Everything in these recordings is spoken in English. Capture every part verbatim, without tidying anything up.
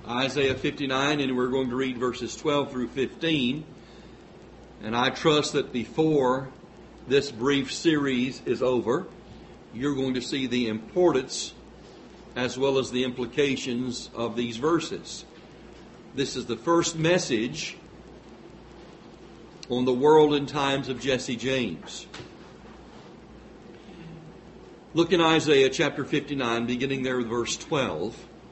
Isaiah fifty-nine, and we're going to read verses twelve through fifteen. And I trust that before this brief series is over, you're going to see the importance as well as the implications of these verses. This is the first message on the world and times of Jesse James. Look in Isaiah chapter fifty-nine, beginning there with verse twelve.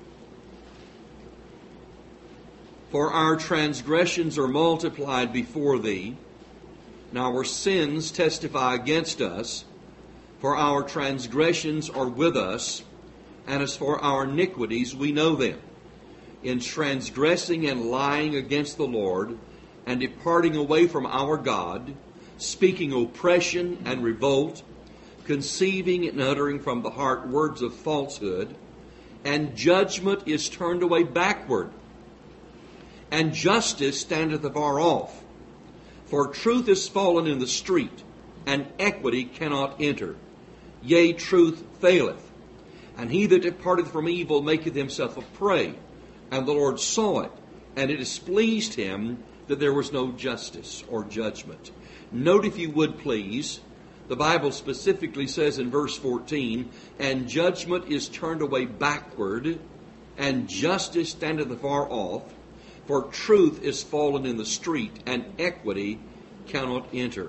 For our transgressions are multiplied before thee, and our sins testify against us. For our transgressions are with us, and as for our iniquities we know them. In transgressing and lying against the Lord, and departing away from our God, speaking oppression and revolt, conceiving and uttering from the heart words of falsehood, and judgment is turned away backward, and justice standeth afar off. For truth is fallen in the street, and equity cannot enter. Yea, truth faileth. And he that departeth from evil maketh himself a prey. And the Lord saw it, and it displeased him that there was no justice or judgment. Note, if you would please, the Bible specifically says in verse fourteen, and judgment is turned away backward, and justice standeth afar off. For truth is fallen in the street, and equity cannot enter.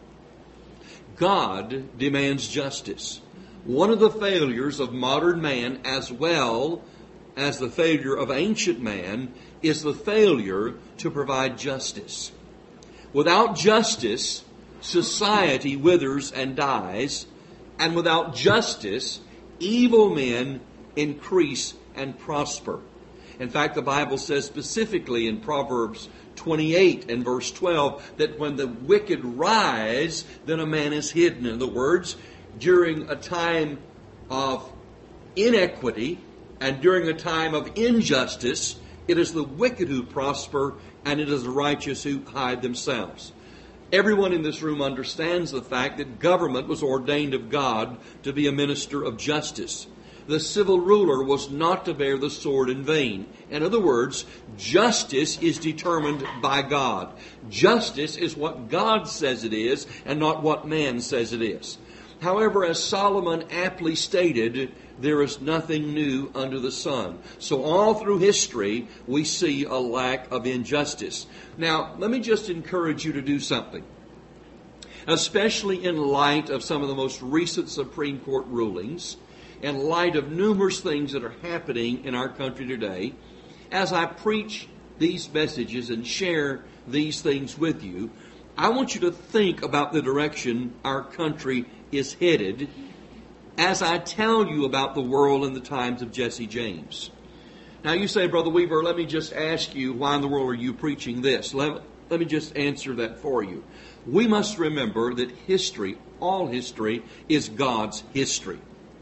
God demands justice. One of the failures of modern man, as well as the failure of ancient man, is the failure to provide justice. Without justice, society withers and dies, and without justice, evil men increase and prosper. In fact, the Bible says specifically in Proverbs twenty-eight and verse twelve that when the wicked rise, then a man is hidden. In other words, during a time of inequity and during a time of injustice, it is the wicked who prosper, and it is the righteous who hide themselves. Everyone in this room understands the fact that government was ordained of God to be a minister of justice. The civil ruler was not to bear the sword in vain. In other words, justice is determined by God. Justice is what God says it is and not what man says it is. However, as Solomon aptly stated, there is nothing new under the sun. So all through history, we see a lack of injustice. Now, let me just encourage you to do something. Especially in light of some of the most recent Supreme Court rulings, in light of numerous things that are happening in our country today, as I preach these messages and share these things with you, I want you to think about the direction our country is headed as I tell you about the world in the times of Jesse James. Now you say, Brother Weaver, let me just ask you, why in the world are you preaching this? Let, let me just answer that for you. We must remember that history, all history, is God's history.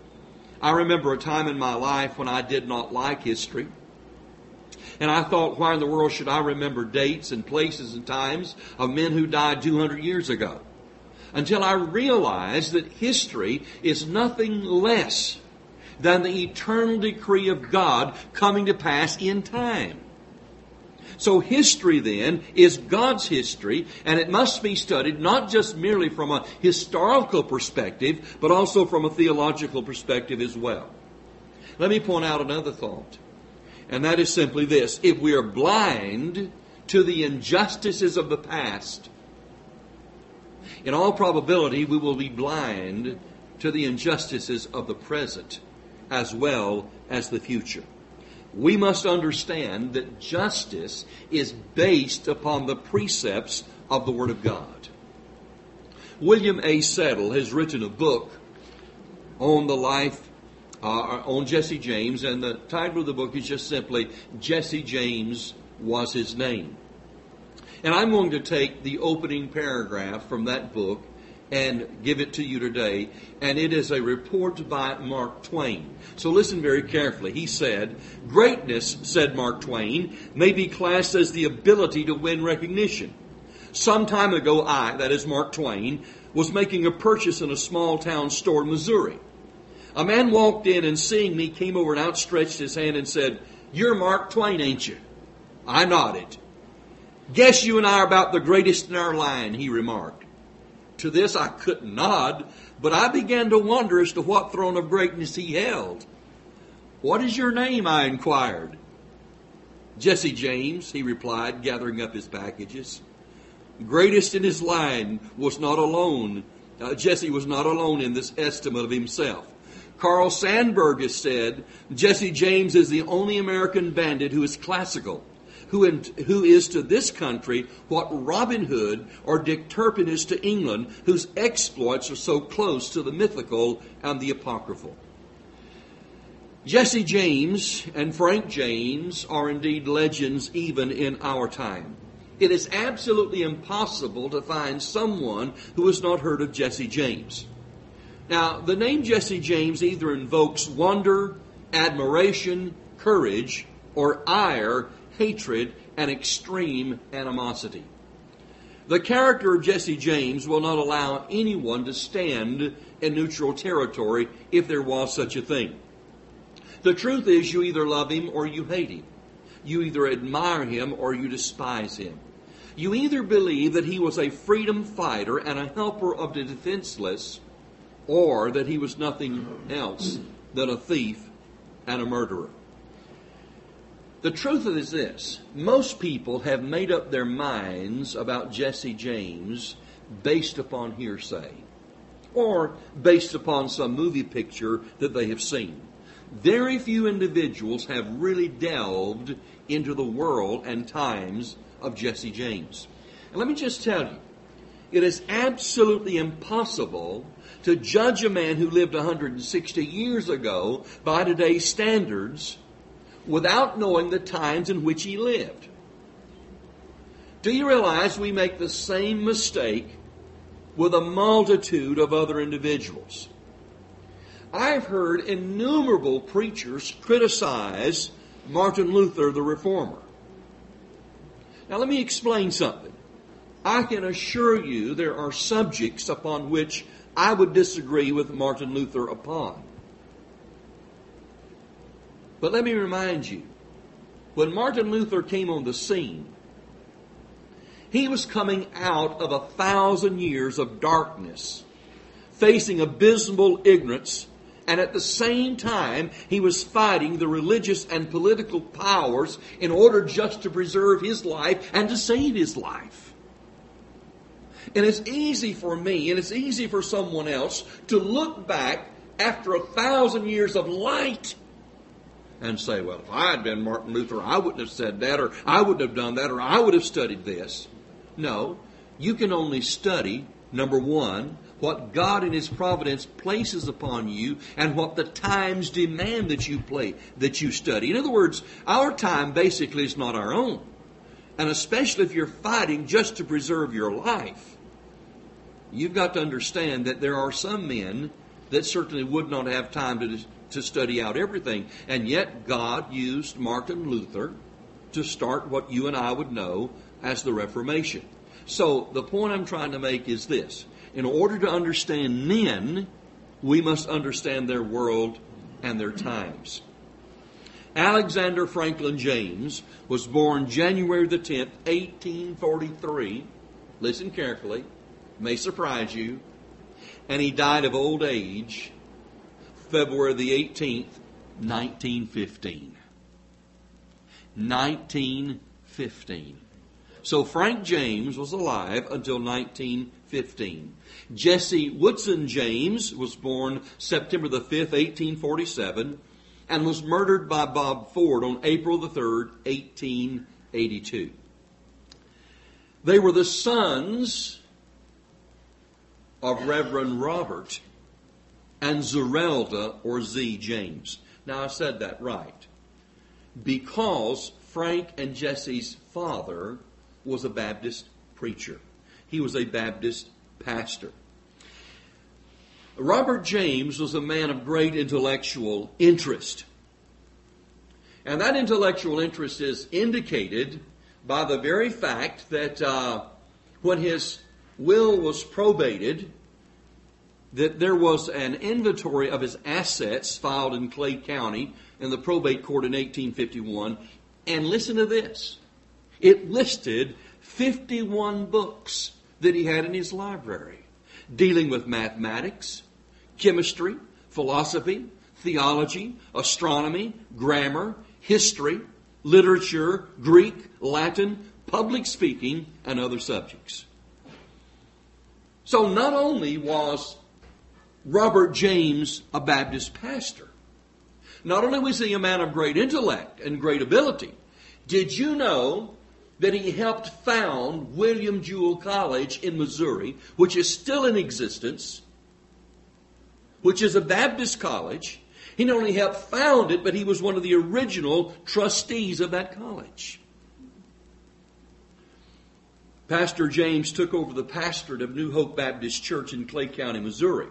I remember a time in my life when I did not like history. And I thought, why in the world should I remember dates and places and times of men who died two hundred years ago? Until I realized that history is nothing less than the eternal decree of God coming to pass in time. So history then is God's history, and it must be studied not just merely from a historical perspective, but also from a theological perspective as well. Let me point out another thought, and that is simply this. If we are blind to the injustices of the past, in all probability we will be blind to the injustices of the present as well as the future. We must understand that justice is based upon the precepts of the Word of God. William A. Settle has written a book on the life, uh, on Jesse James, and the title of the book is just simply, Jesse James Was His Name. And I'm going to take the opening paragraph from that book and give it to you today. And it is a report by Mark Twain. So listen very carefully. He said, greatness, said Mark Twain, may be classed as the ability to win recognition. Some time ago, I, that is Mark Twain, was making a purchase in a small town store in Missouri. A man walked in and seeing me came over and outstretched his hand and said, You're Mark Twain, ain't you? I nodded. Guess you and I are about the greatest in our line, he remarked. To this I couldn't nod, but I began to wonder as to what throne of greatness he held. What is your name? I inquired. Jesse James, he replied, gathering up his packages. Greatest in his line was not alone. Uh, Jesse was not alone in this estimate of himself. Carl Sandburg has said, Jesse James is the only American bandit who is classical, who, in, who is to this country what Robin Hood or Dick Turpin is to England, whose exploits are so close to the mythical and the apocryphal. Jesse James and Frank James are indeed legends even in our time. It is absolutely impossible to find someone who has not heard of Jesse James. Now, the name Jesse James either invokes wonder, admiration, courage, or ire, hatred, and extreme animosity. The character of Jesse James will not allow anyone to stand in neutral territory if there was such a thing. The truth is, you either love him or you hate him. You either admire him or you despise him. You either believe that he was a freedom fighter and a helper of the defenseless, or that he was nothing else than a thief and a murderer. The truth of it is this: most people have made up their minds about Jesse James based upon hearsay, or based upon some movie picture that they have seen. Very few individuals have really delved into the world and times of Jesse James. And let me just tell you, it is absolutely impossible to judge a man who lived one hundred sixty years ago by today's standards without knowing the times in which he lived. Do you realize we make the same mistake with a multitude of other individuals? I've heard innumerable preachers criticize Martin Luther, the Reformer. Now let me explain something. I can assure you there are subjects upon which I would disagree with Martin Luther upon. But let me remind you, when Martin Luther came on the scene, he was coming out of a thousand years of darkness, facing abysmal ignorance, and at the same time, he was fighting the religious and political powers in order just to preserve his life and to save his life. And it's easy for me, and it's easy for someone else to look back after a thousand years of light and say, well, if I had been Martin Luther, I wouldn't have said that, or I wouldn't have done that, or I would have studied this. No, you can only study, number one, what God in His providence places upon you and what the times demand that you play, that you study. In other words, our time basically is not our own. And especially if you're fighting just to preserve your life, you've got to understand that there are some men that certainly would not have time to, to study out everything. And yet God used Martin Luther to start what you and I would know as the Reformation. So the point I'm trying to make is this. In order to understand men, we must understand their world and their times. Alexander Franklin James was born January the tenth, eighteen forty-three. Listen carefully. May surprise you. And he died of old age February the eighteenth, nineteen fifteen. nineteen fifteen. So Frank James was alive until nineteen fifteen. Jesse Woodson James was born September the fifth, eighteen forty-seven, and was murdered by Bob Ford on April the third, eighteen eighty-two. They were the sons of Reverend Robert and Zerelda, or Z. James. Now I said that right, because Frank and Jesse's father was a Baptist preacher. He was a Baptist pastor. Robert James was a man of great intellectual interest. And that intellectual interest is indicated by the very fact that uh, when his will was probated, that there was an inventory of his assets filed in Clay County in the probate court in eighteen fifty-one. And listen to this. It listed fifty-one books that he had in his library, dealing with mathematics, chemistry, philosophy, theology, astronomy, grammar, history, literature, Greek, Latin, public speaking, and other subjects. So not only was Robert James a Baptist pastor, not only was he a man of great intellect and great ability, did you know that he helped found William Jewell College in Missouri, which is still in existence, which is a Baptist college. He not only helped found it, but he was one of the original trustees of that college. Pastor James took over the pastorate of New Hope Baptist Church in Clay County, Missouri.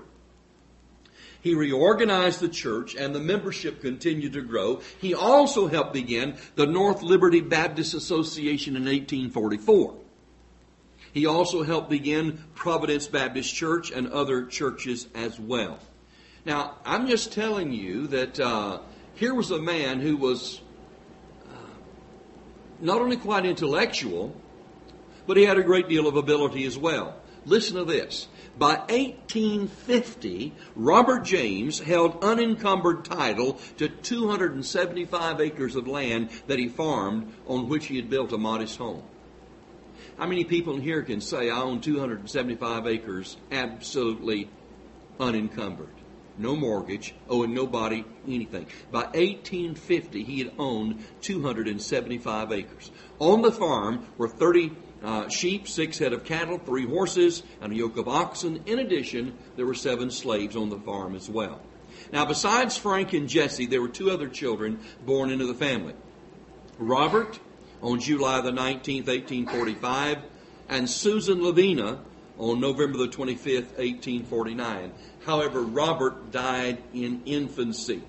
He reorganized the church and the membership continued to grow. He also helped begin the North Liberty Baptist Association in eighteen forty-four. He also helped begin Providence Baptist Church and other churches as well. Now, I'm just telling you that uh, here was a man who was uh, not only quite intellectual, but he had a great deal of ability as well. Listen to this. By eighteen fifty, Robert James held unencumbered title to two hundred seventy-five acres of land that he farmed, on which he had built a modest home. How many people in here can say, I own two hundred seventy-five acres absolutely unencumbered? No mortgage, owing nobody anything. By eighteen fifty, he had owned two hundred seventy-five acres. On the farm were thirty Uh, sheep, six head of cattle, three horses, and a yoke of oxen. In addition, there were seven slaves on the farm as well. Now, besides Frank and Jesse, there were two other children born into the family. Robert, on July the nineteenth, eighteen forty-five, and Susan Lavina on November the twenty-fifth, eighteen forty-nine. However, Robert died in infancy.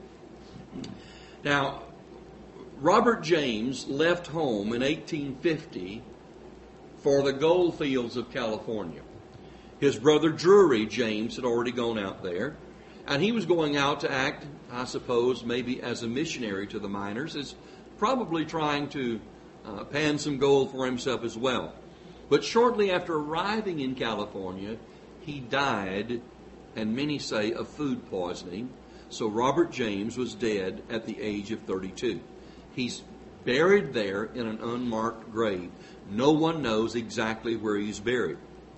Now, Robert James left home in eighteen fifty for the gold fields of California. His brother Drury James had already gone out there, and he was going out to act, I suppose, maybe as a missionary to the miners, is probably trying to uh, pan some gold for himself as well. But shortly after arriving in California, he died, and many say of food poisoning. So Robert James was dead at the age of thirty-two. He's buried there in an unmarked grave. No one knows exactly where he's buried.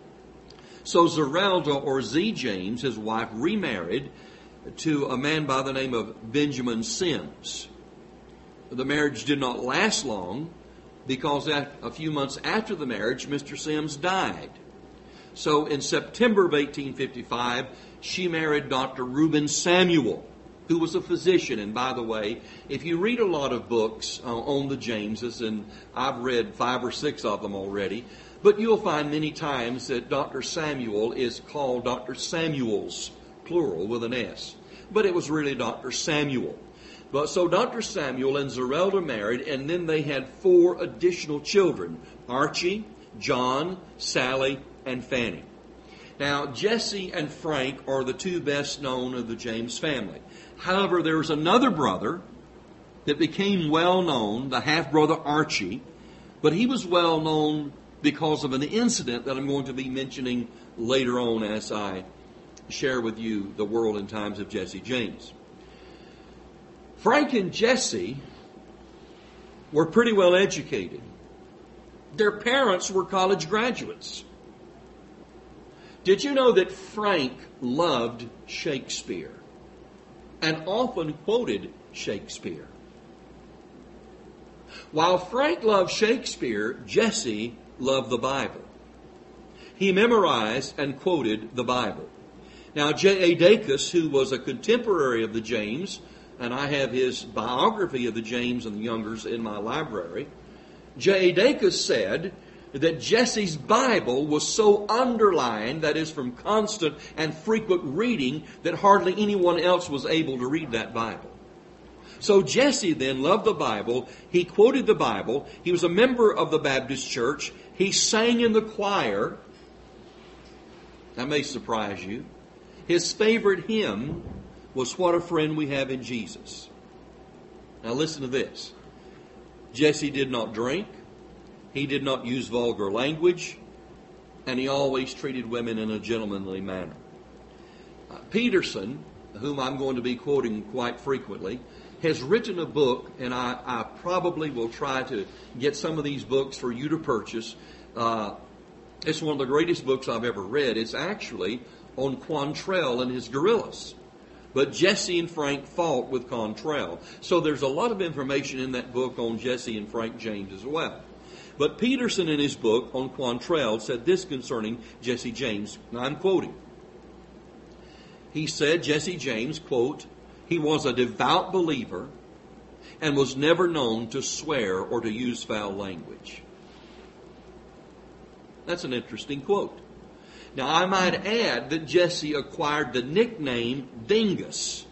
So Zerelda, or Z. James, his wife, remarried to a man by the name of Benjamin Sims. The marriage did not last long because a few months after the marriage, Mister Sims died. So in September of eighteen fifty-five, she married Doctor Reuben Samuel, who was a physician. And by the way, if you read a lot of books uh, on the Jameses, and I've read five or six of them already, but you'll find many times that Doctor Samuel is called Doctor Samuels, plural, with an S. But it was really Doctor Samuel. But so Doctor Samuel and Zerelda married, and then they had four additional children: Archie, John, Sally, and Fanny. Now, Jesse and Frank are the two best known of the James family. However, there was another brother that became well known, the half-brother Archie, but he was well known because of an incident that I'm going to be mentioning later on as I share with you the world and times of Jesse James. Frank and Jesse were pretty well educated. Their parents were college graduates. Did you know that Frank loved Shakespeare and often quoted Shakespeare? While Frank loved Shakespeare, Jesse loved the Bible. He memorized and quoted the Bible. Now, J A Dacus, who was a contemporary of the James, and I have his biography of the James and the Youngers in my library, J A Dacus said that Jesse's Bible was so underlined, that is, from constant and frequent reading, that hardly anyone else was able to read that Bible. So Jesse then loved the Bible. He quoted the Bible. He was a member of the Baptist church. He sang in the choir. That may surprise you. His favorite hymn was "What a Friend We Have in Jesus." Now listen to this. Jesse did not drink. He did not use vulgar language. And he always treated women in a gentlemanly manner. Uh, Peterson, whom I'm going to be quoting quite frequently, has written a book, and I, I probably will try to get some of these books for you to purchase. Uh, it's one of the greatest books I've ever read. It's actually on Quantrell and his guerrillas. But Jesse and Frank fought with Quantrell. So there's a lot of information in that book on Jesse and Frank James as well. But Peterson in his book on Quantrell said this concerning Jesse James. Now I'm quoting. He said, Jesse James, quote, he was a devout believer and was never known to swear or to use foul language. That's an interesting quote. Now, I might add that Jesse acquired the nickname Dingus.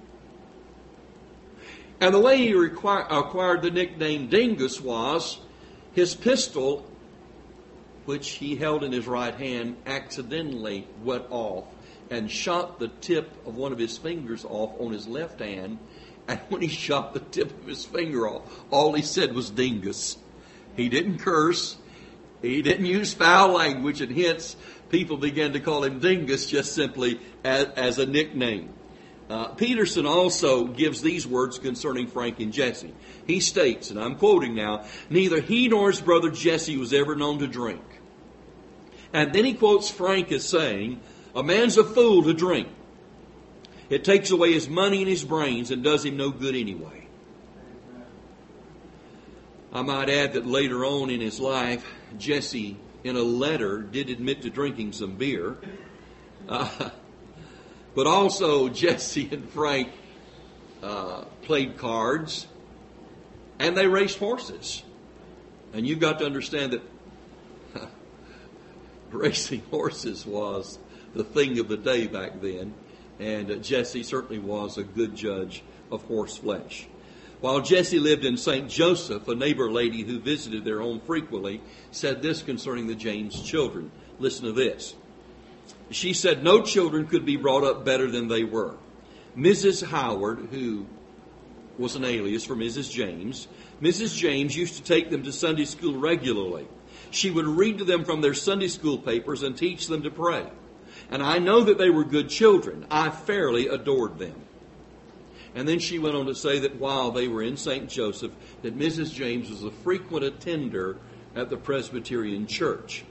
And the way he require, acquired the nickname Dingus was his pistol, which he held in his right hand, accidentally went off and shot the tip of one of his fingers off on his left hand. And when he shot the tip of his finger off, all he said was Dingus. He didn't curse. He didn't use foul language, and hence people began to call him Dingus just simply as, as a nickname. Uh, Peterson also gives these words concerning Frank and Jesse. He states, and I'm quoting now, neither he nor his brother Jesse was ever known to drink. And then he quotes Frank as saying, a man's a fool to drink. It takes away his money and his brains and does him no good anyway. I might add that later on in his life, Jesse, in a letter, did admit to drinking some beer. Uh, but also, Jesse and Frank uh, played cards, and they raced horses. And you've got to understand that racing horses was the thing of the day back then. And uh, Jesse certainly was a good judge of horse flesh. While Jesse lived in Saint Joseph, a neighbor lady who visited their home frequently said this concerning the James children. Listen to this. She said no children could be brought up better than they were. Missus Howard, who was an alias for Missus James, Missus James used to take them to Sunday school regularly. She would read to them from their Sunday school papers and teach them to pray. And I know that they were good children. I fairly adored them. And then she went on to say that while they were in Saint Joseph, that Missus James was a frequent attender at the Presbyterian Church.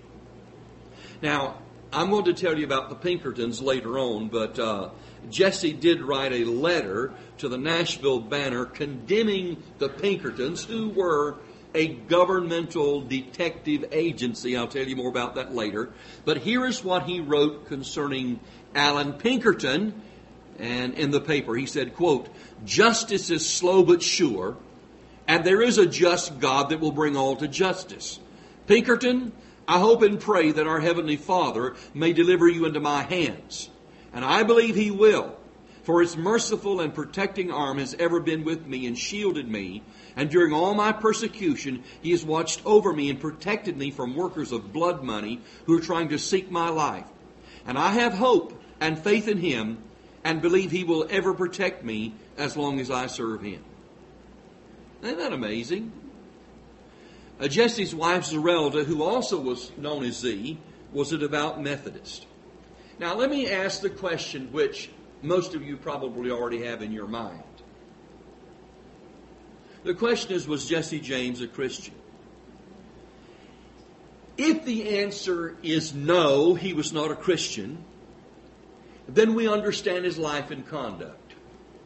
Now, I'm going to tell you about the Pinkertons later on, but uh, Jesse did write a letter to the Nashville Banner condemning the Pinkertons, who were a governmental detective agency. I'll tell you more about that later. But here is what he wrote concerning Alan Pinkerton. And in the paper, he said, quote, justice is slow but sure, and there is a just God that will bring all to justice. Pinkerton, I hope and pray that our Heavenly Father may deliver you into my hands. And I believe He will, for His merciful and protecting arm has ever been with me and shielded me. And during all my persecution, He has watched over me and protected me from workers of blood money who are trying to seek my life. And I have hope and faith in Him, and believe He will ever protect me as long as I serve Him. Isn't that amazing? Uh, Jesse's wife, Zerelda, who also was known as Z, was a devout Methodist. Now, let me ask the question which most of you probably already have in your mind. The question is, was Jesse James a Christian? If the answer is no, he was not a Christian, then we understand his life and conduct.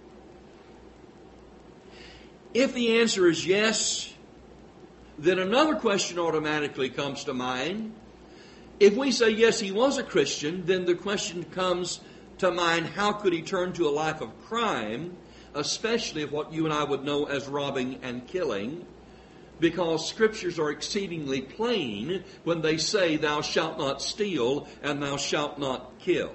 If the answer is yes, then another question automatically comes to mind. If we say yes, he was a Christian, then the question comes to mind, how could he turn to a life of crime, especially of what you and I would know as robbing and killing? Because scriptures are exceedingly plain when they say, thou shalt not steal and thou shalt not kill.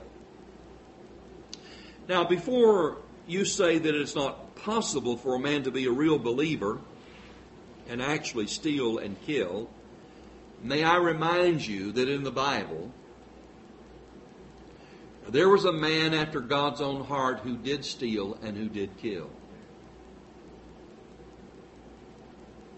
Now, before you say that it's not possible for a man to be a real believer and actually steal and kill, may I remind you that in the Bible, there was a man after God's own heart who did steal and who did kill.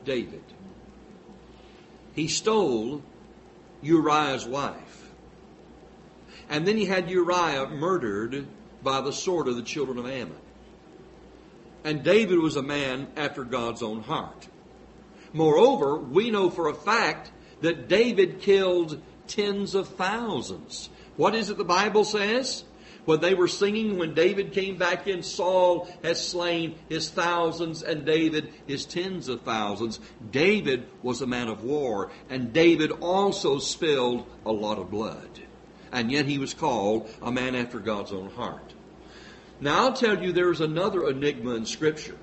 David. He stole Uriah's wife. And then he had Uriah murdered by the sword of the children of Ammon. And David was a man after God's own heart. Moreover, we know for a fact that David killed tens of thousands. What is it the Bible says? When they were singing, when David came back in, Saul has slain his thousands and David his tens of thousands. David was a man of war, and David also spilled a lot of blood. And yet he was called a man after God's own heart. Now I'll tell you, there's another enigma in Scripture.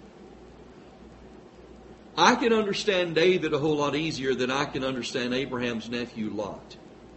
I can understand David a whole lot easier than I can understand Abraham's nephew Lot.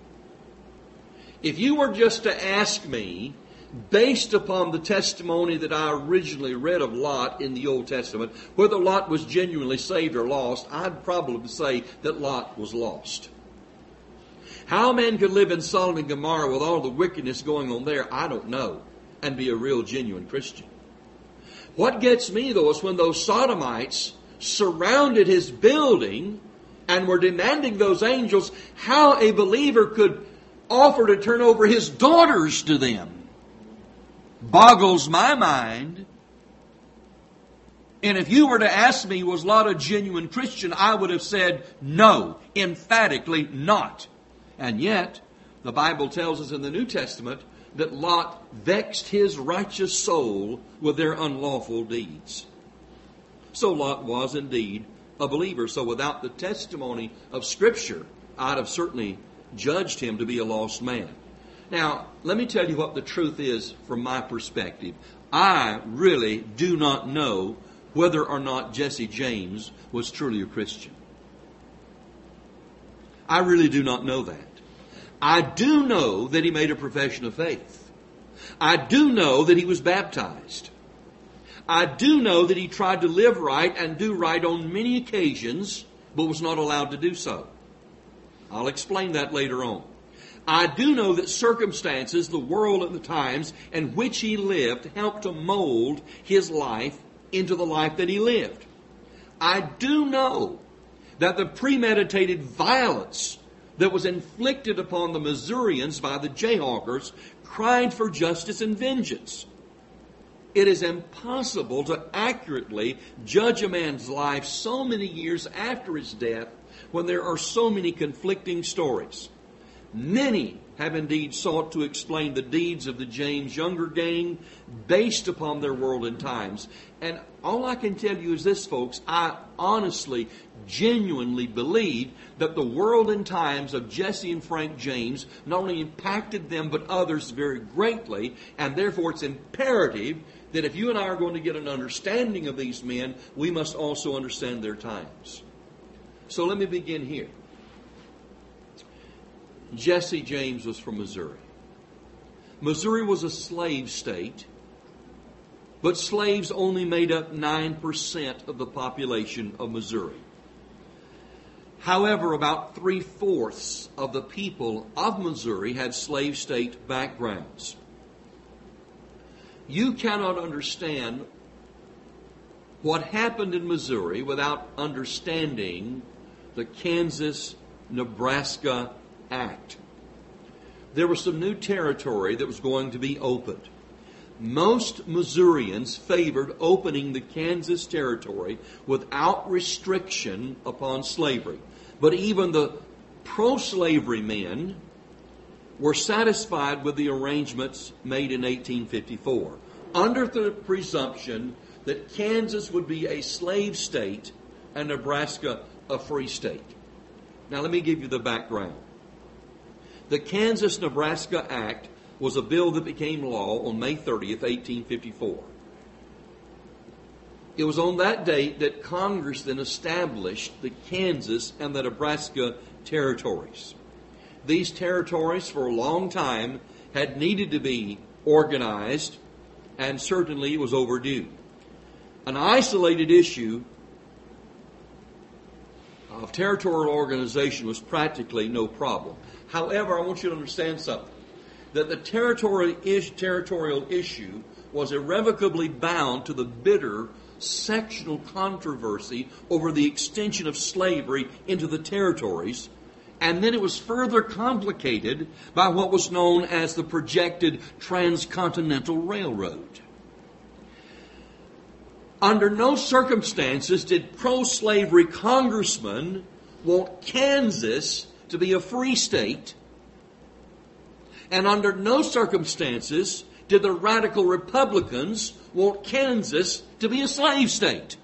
If you were just to ask me, based upon the testimony that I originally read of Lot in the Old Testament, whether Lot was genuinely saved or lost, I'd probably say that Lot was lost. How a man could live in Sodom and Gomorrah with all the wickedness going on there, I don't know, and be a real genuine Christian. What gets me, though, is when those Sodomites surrounded his building and were demanding those angels, how a believer could offer to turn over his daughters to them boggles my mind. And if you were to ask me, was Lot a genuine Christian, I would have said no, emphatically not. And yet, the Bible tells us in the New Testament that Lot vexed his righteous soul with their unlawful deeds. So Lot was indeed a believer. So without the testimony of Scripture, I'd have certainly judged him to be a lost man. Now, let me tell you what the truth is from my perspective. I really do not know whether or not Jesse James was truly a Christian. I really do not know that. I do know that he made a profession of faith. I do know that he was baptized. I do know that he tried to live right and do right on many occasions, but was not allowed to do so. I'll explain that later on. I do know that circumstances, the world at the times in which he lived, helped to mold his life into the life that he lived. I do know that the premeditated violence that was inflicted upon the Missourians by the Jayhawkers cried for justice and vengeance. It is impossible to accurately judge a man's life so many years after his death when there are so many conflicting stories. Many have indeed sought to explain the deeds of the James Younger gang based upon their world and times. And all I can tell you is this, folks. I honestly, genuinely believe that the world and times of Jesse and Frank James not only impacted them but others very greatly. And therefore it's imperative that if you and I are going to get an understanding of these men, we must also understand their times. So let me begin here. Jesse James was from Missouri. Missouri was a slave state, but slaves only made up nine percent of the population of Missouri. However, about three-fourths of the people of Missouri had slave state backgrounds. You cannot understand what happened in Missouri without understanding the Kansas-Nebraska Act. There was some new territory that was going to be opened. Most Missourians favored opening the Kansas territory without restriction upon slavery. But even the pro-slavery men were satisfied with the arrangements made in eighteen fifty-four, under the presumption that Kansas would be a slave state and Nebraska a free state. Now let me give you the background. The Kansas-Nebraska Act was a bill that became law on May thirtieth, eighteen fifty-four. It was on that date that Congress then established the Kansas and the Nebraska territories. These territories for a long time had needed to be organized and certainly was overdue. An isolated issue of territorial organization was practically no problem. However, I want you to understand something. That the territorial, is, territorial issue was irrevocably bound to the bitter sectional controversy over the extension of slavery into the territories. And then it was further complicated by what was known as the projected transcontinental railroad. Under no circumstances did pro-slavery congressmen want Kansas to be a free state. And under no circumstances did the radical Republicans want Kansas to be a slave state.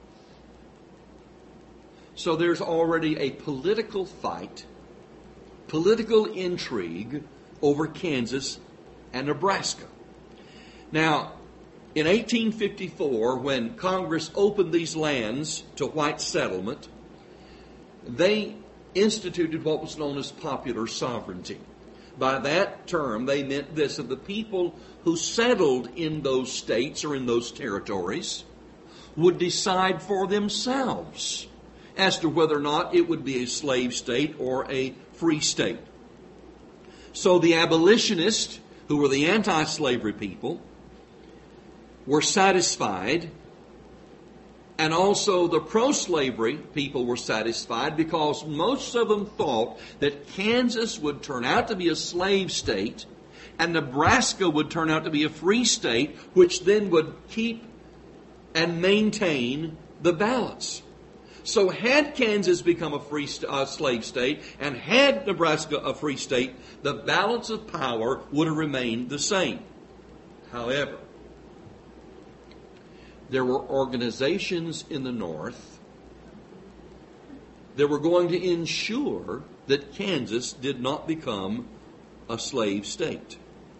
So there's already a political fight, political intrigue over Kansas and Nebraska. Now, in eighteen fifty-four, when Congress opened these lands to white settlement, they instituted what was known as popular sovereignty. By that term, they meant this, that the people who settled in those states or in those territories would decide for themselves as to whether or not it would be a slave state or a free state. So the abolitionists, who were the anti-slavery people, were satisfied, and also the pro-slavery people were satisfied, because most of them thought that Kansas would turn out to be a slave state and Nebraska would turn out to be a free state, which then would keep and maintain the balance. So had Kansas become a free st- uh, slave state and had Nebraska a free state, the balance of power would have remained the same. However, there were organizations in the North that were going to ensure that Kansas did not become a slave state.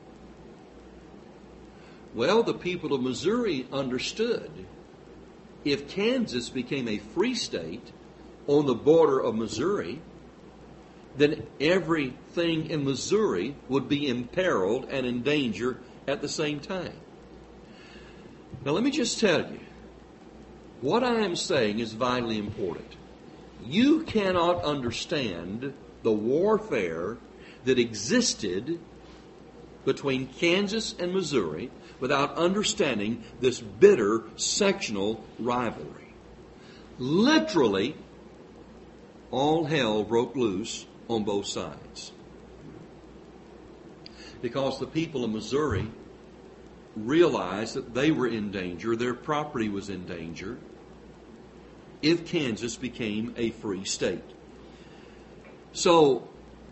Well, the people of Missouri understood if Kansas became a free state on the border of Missouri, then everything in Missouri would be imperiled and in danger at the same time. Now, let me just tell you, what I am saying is vitally important. You cannot understand the warfare that existed between Kansas and Missouri without understanding this bitter sectional rivalry. Literally, all hell broke loose on both sides. Because the people of Missouri realized that they were in danger, their property was in danger, if Kansas became a free state. So,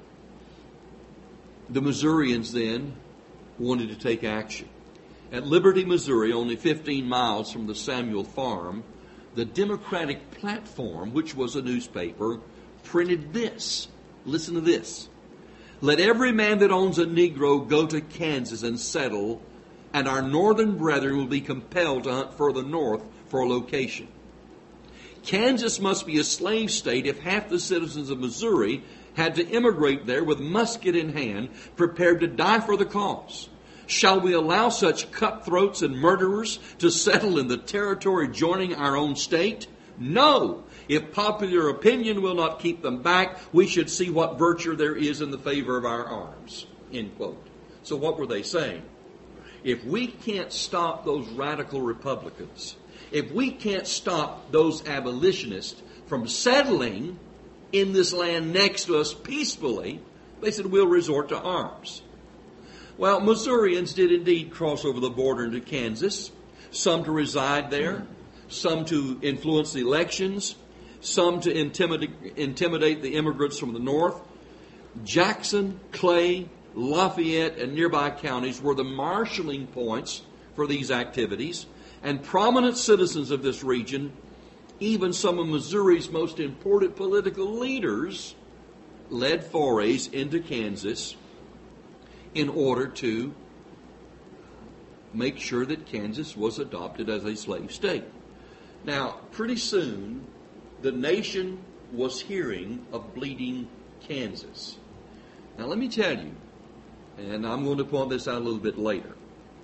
the Missourians then wanted to take action. At Liberty, Missouri, only fifteen miles from the Samuel farm, the Democratic Platform, which was a newspaper, printed this. Listen to this. Let every man that owns a Negro go to Kansas and settle, and our northern brethren will be compelled to hunt further north for a location. Kansas must be a slave state if half the citizens of Missouri had to immigrate there with musket in hand, prepared to die for the cause. Shall we allow such cutthroats and murderers to settle in the territory joining our own state? No! If popular opinion will not keep them back, we should see what virtue there is in the favor of our arms. End quote. So what were they saying? If we can't stop those radical Republicans, if we can't stop those abolitionists from settling in this land next to us peacefully, they said, we'll resort to arms. Well, Missourians did indeed cross over the border into Kansas, some to reside there, some to influence the elections, some to intimidate, intimidate the immigrants from the north. Jackson, Clay, Lafayette, and nearby counties were the marshaling points for these activities, and prominent citizens of this region, even some of Missouri's most important political leaders, led forays into Kansas in order to make sure that Kansas was adopted as a slave state. Now, pretty soon, the nation was hearing of bleeding Kansas. Now, let me tell you, and I'm going to point this out a little bit later,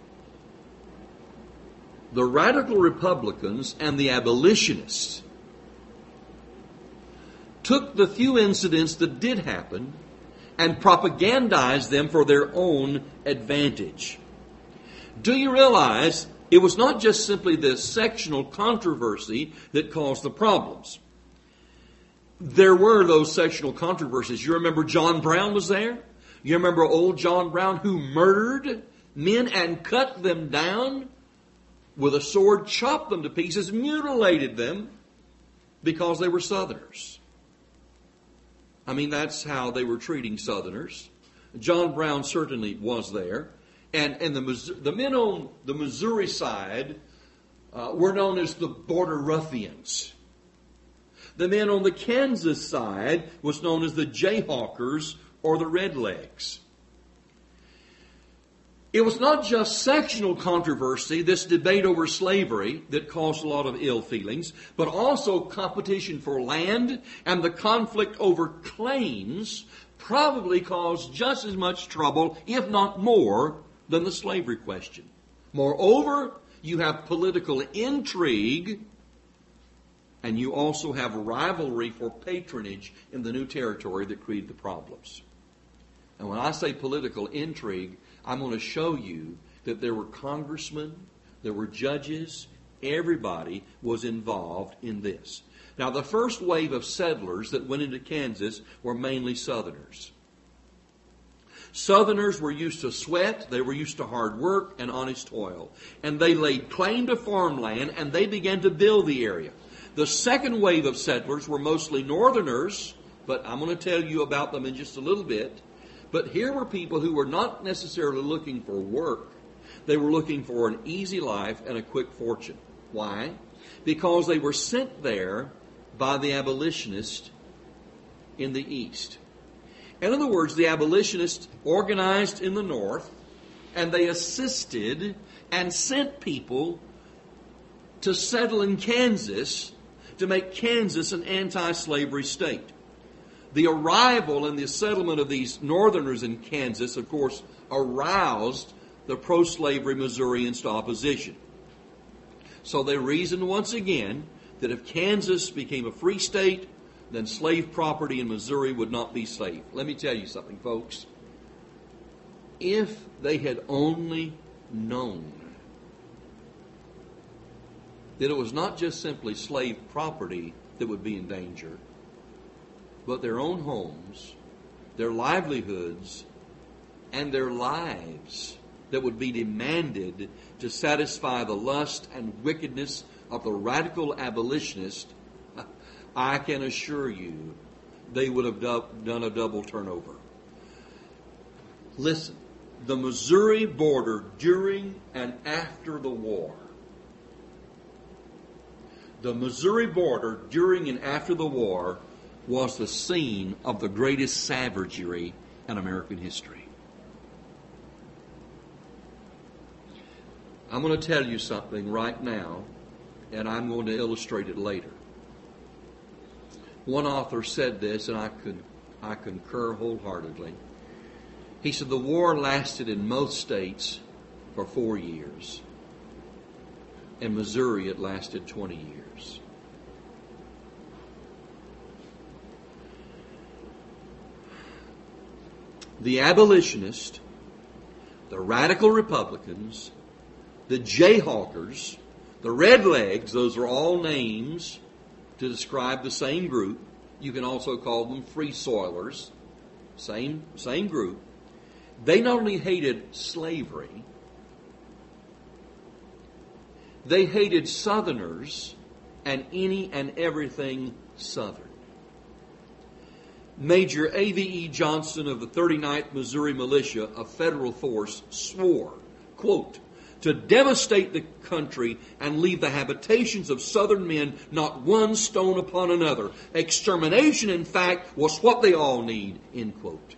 the radical Republicans and the abolitionists took the few incidents that did happen and propagandized them for their own advantage. Do you realize It was not just simply the sectional controversy that caused the problems. There were those sectional controversies. You remember John Brown was there? You remember old John Brown who murdered men and cut them down with a sword, chopped them to pieces, mutilated them because they were Southerners. I mean, that's how they were treating Southerners. John Brown certainly was there. And, and the, the men on the Missouri side uh, were known as the Border Ruffians. The men on the Kansas side was known as the Jayhawkers or the Redlegs. It was not just sectional controversy, this debate over slavery, that caused a lot of ill feelings, but also competition for land and the conflict over claims probably caused just as much trouble, if not more, than the slavery question. Moreover, you have political intrigue, and you also have rivalry for patronage in the new territory that created the problems. And when I say political intrigue, I'm going to show you that there were congressmen, there were judges, everybody was involved in this. Now, the first wave of settlers that went into Kansas were mainly Southerners. Southerners were used to sweat, they were used to hard work and honest toil. And they laid claim to farmland and they began to build the area. The second wave of settlers were mostly Northerners, but I'm going to tell you about them in just a little bit. But here were people who were not necessarily looking for work. They were looking for an easy life and a quick fortune. Why? Because they were sent there by the abolitionists in the East. In other words, the abolitionists organized in the North, and they assisted and sent people to settle in Kansas to make Kansas an anti-slavery state. The arrival and the settlement of these Northerners in Kansas, of course, aroused the pro-slavery Missourians to opposition. So they reasoned once again that if Kansas became a free state, then slave property in Missouri would not be safe. Let me tell you something, folks. If they had only known that it was not just simply slave property that would be in danger, but their own homes, their livelihoods, and their lives that would be demanded to satisfy the lust and wickedness of the radical abolitionist, I can assure you they would have done a double turnover. Listen, the Missouri border during and after the war, the Missouri border during and after the war was the scene of the greatest savagery in American history. I'm going to tell you something right now, and I'm going to illustrate it later. One author said this, and I could, I concur wholeheartedly. He said the war lasted in most states for four years. In Missouri, it lasted twenty years. The abolitionists, the radical Republicans, the Jayhawkers, the Redlegs, those are all names to describe the same group. You can also call them Free Soilers. Same, same group. They not only hated slavery, they hated Southerners and any and everything Southern. Major A V E Johnson of the thirty-ninth Missouri Militia, a federal force, swore, quote, to devastate the country and leave the habitations of Southern men not one stone upon another. Extermination, in fact, was what they all need, end quote.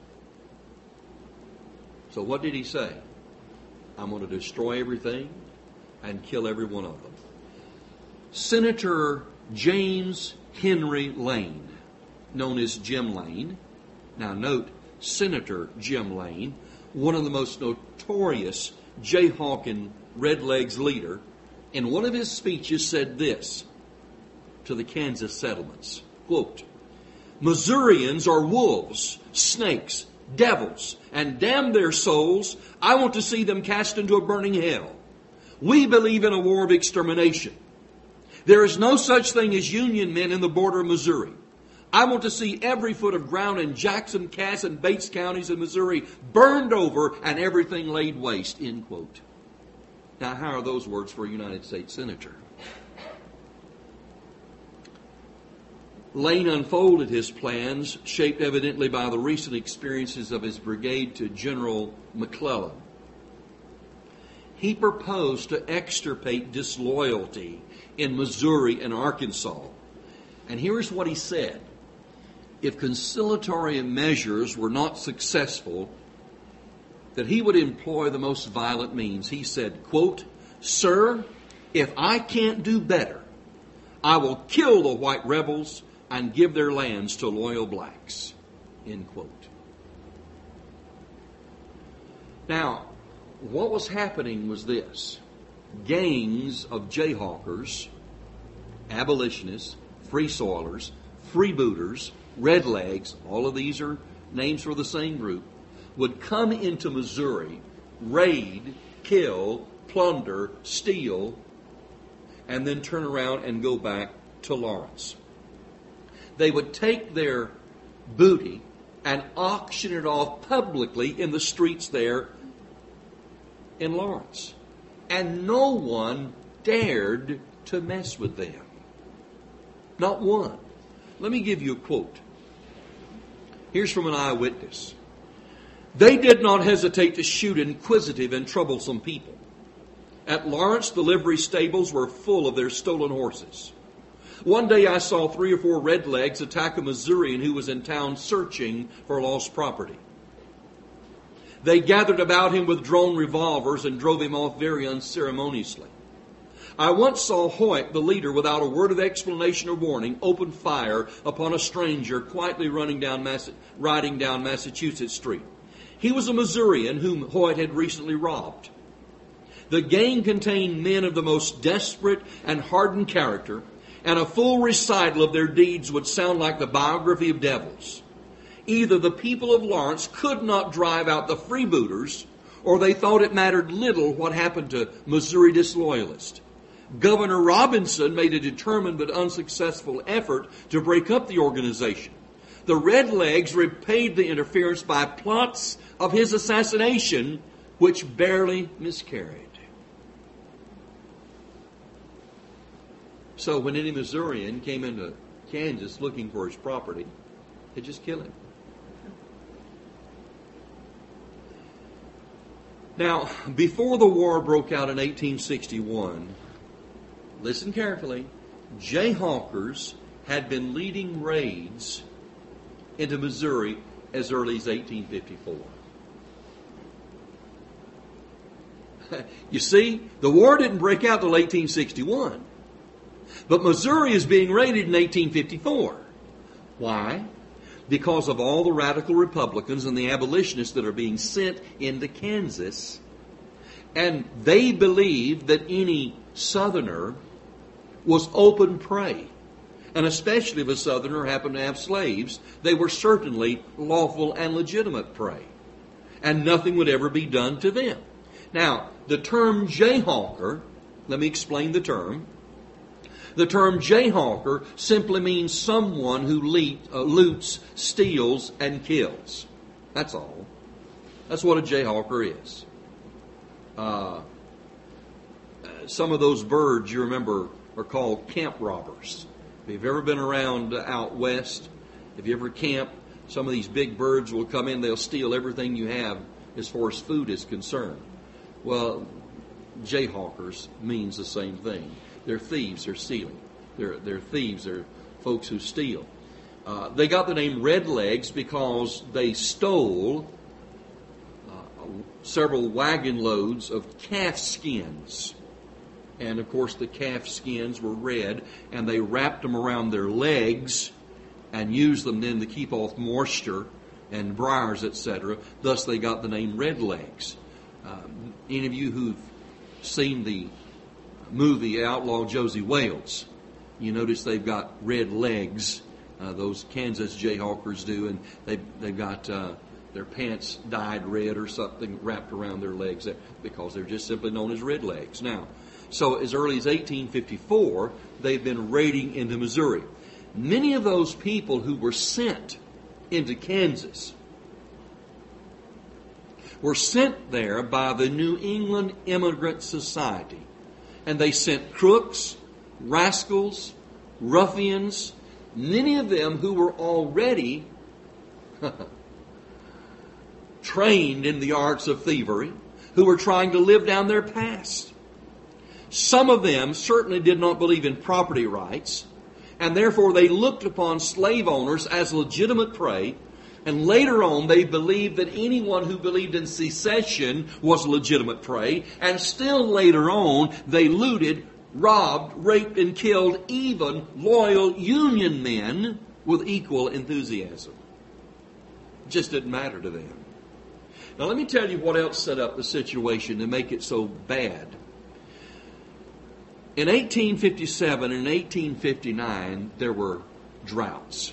So what did he say? I'm going to destroy everything and kill every one of them. Senator James Henry Lane, known as Jim Lane. Now note, Senator Jim Lane, one of the most notorious Jayhawking Redlegs leader, in one of his speeches said this to the Kansas settlements, quote, Missourians are wolves, snakes, devils, and damn their souls, I want to see them cast into a burning hell. We believe in a war of extermination. There is no such thing as Union men in the border of Missouri. I want to see every foot of ground in Jackson, Cass, and Bates counties in Missouri burned over and everything laid waste, end quote. Now, how are those words for a United States Senator? Lane unfolded his plans, shaped evidently by the recent experiences of his brigade to General McClellan. He proposed to extirpate disloyalty in Missouri and Arkansas. And here's what he said. If conciliatory measures were not successful, that he would employ the most violent means. He said, quote, "Sir, if I can't do better, I will kill the white rebels and give their lands to loyal blacks," end quote. Now, what was happening was this. Gangs of jayhawkers, abolitionists, free soilers, freebooters, redlegs, all of these are names for the same group, would come into Missouri, raid, kill, plunder, steal, and then turn around and go back to Lawrence. They would take their booty and auction it off publicly in the streets there in Lawrence. And no one dared to mess with them. Not one. Let me give you a quote. Here's from an eyewitness. "They did not hesitate to shoot inquisitive and troublesome people. At Lawrence, the livery stables were full of their stolen horses. One day I saw three or four redlegs attack a Missourian who was in town searching for lost property. They gathered about him with drawn revolvers and drove him off very unceremoniously. I once saw Hoyt, the leader, without a word of explanation or warning, open fire upon a stranger quietly running down Mass- riding down Massachusetts Street. He was a Missourian whom Hoyt had recently robbed. The gang contained men of the most desperate and hardened character, and a full recital of their deeds would sound like the biography of devils. Either the people of Lawrence could not drive out the freebooters, or they thought it mattered little what happened to Missouri disloyalists. Governor Robinson made a determined but unsuccessful effort to break up the organization. The Redlegs repaid the interference by plots of his assassination, which barely miscarried." So when any Missourian came into Kansas looking for his property, they'd just kill him. Now, before the war broke out in eighteen sixty-one, listen carefully, jayhawkers had been leading raids into Missouri as early as eighteen fifty-four. You see, the war didn't break out until eighteen sixty-one. But Missouri is being raided in eighteen fifty-four. Why? Because of all the radical Republicans and the abolitionists that are being sent into Kansas. And they believed that any Southerner was open prey. And especially if a Southerner happened to have slaves, they were certainly lawful and legitimate prey. And nothing would ever be done to them. Now, the term jayhawker, let me explain the term. The term jayhawker simply means someone who le- uh, loots, steals, and kills. That's all. That's what a jayhawker is. Uh, some of those birds, you remember, are called camp robbers. If you've ever been around out west, if you ever camp, some of these big birds will come in, they'll steal everything you have as far as food is concerned. Well, jayhawkers means the same thing. They're thieves, they're stealing. They're, they're thieves, they're folks who steal. Uh, they got the name Redlegs because they stole uh, several wagon loads of calf skins. And of course the calf skins were red, and they wrapped them around their legs and used them then to keep off moisture and briars, et cetera. Thus they got the name Redlegs. Uh, any of you who've seen the movie Outlaw Josie Wales, you notice they've got red legs. Uh, those Kansas jayhawkers do, and they they've got uh, their pants dyed red or something wrapped around their legs there, because they're just simply known as red legs. Now, so as early as eighteen fifty-four, they've been raiding into Missouri. Many of those people who were sent into Kansas were sent there by the New England Immigrant Society. And they sent crooks, rascals, ruffians, many of them who were already trained in the arts of thievery, who were trying to live down their past. Some of them certainly did not believe in property rights, and therefore they looked upon slave owners as legitimate prey. And later on, they believed that anyone who believed in secession was legitimate prey. And still later on, they looted, robbed, raped, and killed even loyal Union men with equal enthusiasm. It just didn't matter to them. Now let me tell you what else set up the situation to make it so bad. In eighteen fifty-seven and eighteen fifty-nine, there were droughts,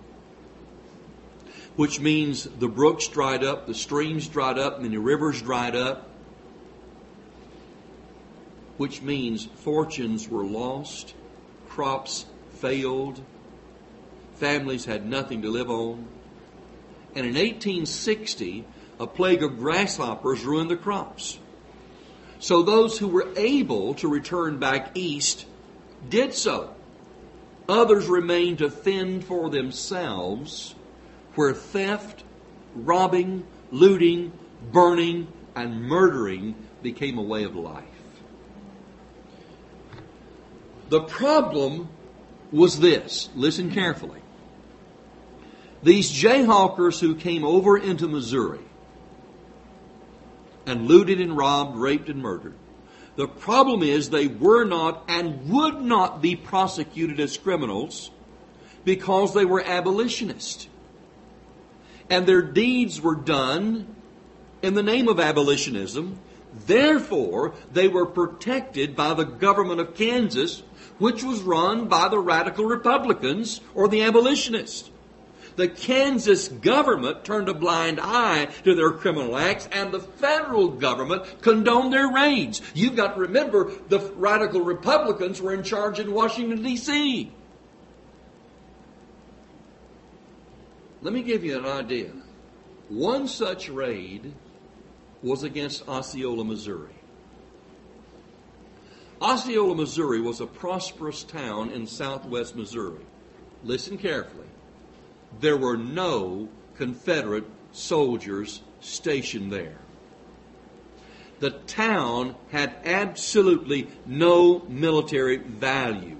which means the brooks dried up, the streams dried up, many rivers dried up, which means fortunes were lost, crops failed, families had nothing to live on. And in eighteen sixty, a plague of grasshoppers ruined the crops. So those who were able to return back east did so. Others remained to fend for themselves, where theft, robbing, looting, burning, and murdering became a way of life. The problem was this. Listen carefully. These Jayhawkers who came over into Missouri and looted and robbed, raped and murdered, the problem is they were not and would not be prosecuted as criminals because they were abolitionists. And their deeds were done in the name of abolitionism. Therefore, they were protected by the government of Kansas, which was run by the radical Republicans or the abolitionists. The Kansas government turned a blind eye to their criminal acts, and the federal government condoned their raids. You've got to remember, the radical Republicans were in charge in Washington, D C Let me give you an idea. One such raid was against Osceola, Missouri. Osceola, Missouri was a prosperous town in southwest Missouri. Listen carefully. There were no Confederate soldiers stationed there. The town had absolutely no military value.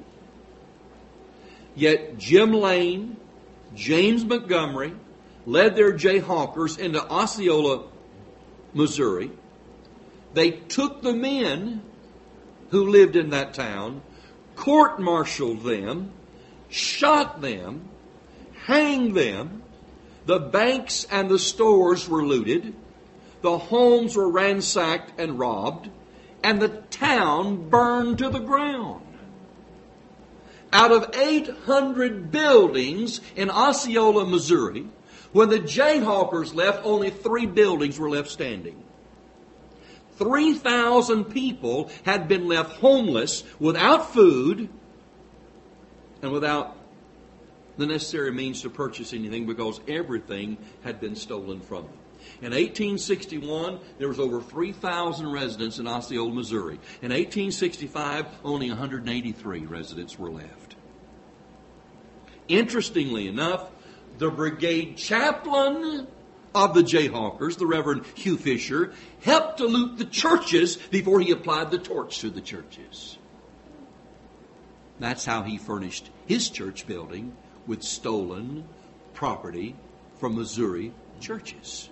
Yet Jim Lane, James Montgomery led their Jayhawkers into Osceola, Missouri. They took the men who lived in that town, court-martialed them, shot them, hanged them. The banks and the stores were looted. The homes were ransacked and robbed. And the town burned to the ground. Out of eight hundred buildings in Osceola, Missouri, when the Jayhawkers left, only three buildings were left standing. three thousand people had been left homeless, without food, and without the necessary means to purchase anything, because everything had been stolen from them. In eighteen sixty-one, there was over three thousand residents in Osceola, Missouri. In eighteen sixty-five, only one hundred eighty-three residents were left. Interestingly enough, the brigade chaplain of the Jayhawkers, the Reverend Hugh Fisher, helped to loot the churches before he applied the torch to the churches. That's how he furnished his church building with stolen property from Missouri churches.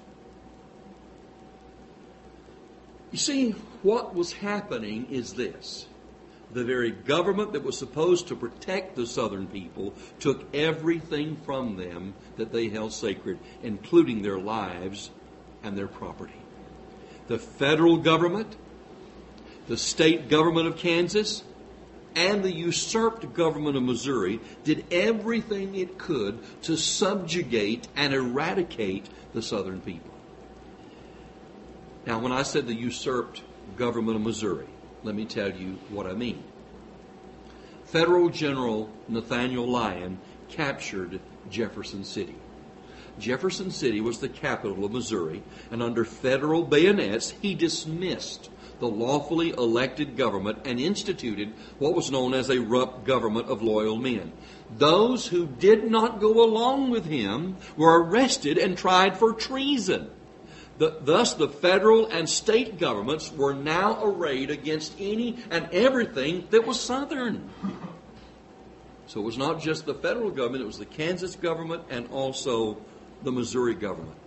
You see, what was happening is this. The very government that was supposed to protect the Southern people took everything from them that they held sacred, including their lives and their property. The federal government, the state government of Kansas, and the usurped government of Missouri did everything it could to subjugate and eradicate the Southern people. Now, when I said the usurped government of Missouri, let me tell you what I mean. Federal General Nathaniel Lyon captured Jefferson City. Jefferson City was the capital of Missouri, and under federal bayonets, he dismissed the lawfully elected government and instituted what was known as a Rupp government of loyal men. Those who did not go along with him were arrested and tried for treason. The, thus, the federal and state governments were now arrayed against any and everything that was Southern. So it was not just the federal government, it was the Kansas government and also the Missouri government.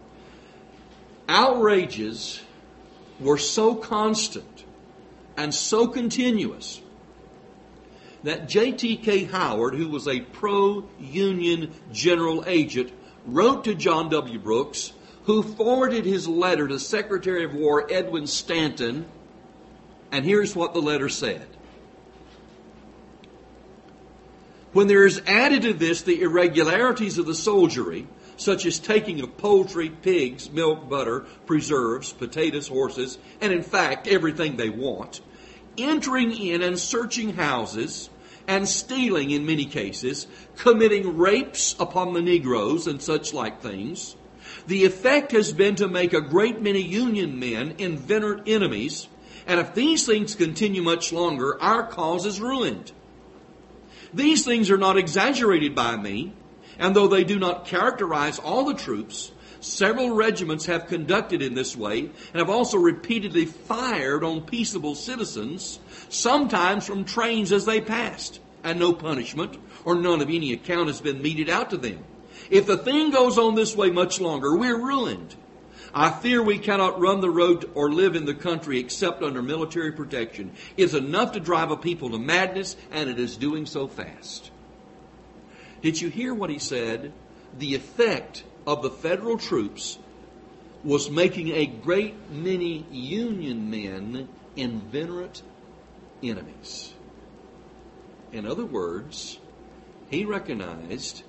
Outrages were so constant and so continuous that J T K Howard, who was a pro-Union general agent, wrote to John W. Brooks, who forwarded his letter to Secretary of War Edwin Stanton, and here's what the letter said. When there is added to this the irregularities of the soldiery, such as taking of poultry, pigs, milk, butter, preserves, potatoes, horses, and in fact everything they want, entering in and searching houses, and stealing in many cases, committing rapes upon the Negroes and such like things, the effect has been to make a great many Union men inveterate enemies, and if these things continue much longer, our cause is ruined. These things are not exaggerated by me, and though they do not characterize all the troops, several regiments have conducted in this way and have also repeatedly fired on peaceable citizens, sometimes from trains as they passed, and no punishment or none of any account has been meted out to them. If the thing goes on this way much longer, we're ruined. I fear we cannot run the road or live in the country except under military protection. It's enough to drive a people to madness, and it is doing so fast. Did you hear what he said? The effect of the federal troops was making a great many Union men inveterate enemies. In other words, he recognized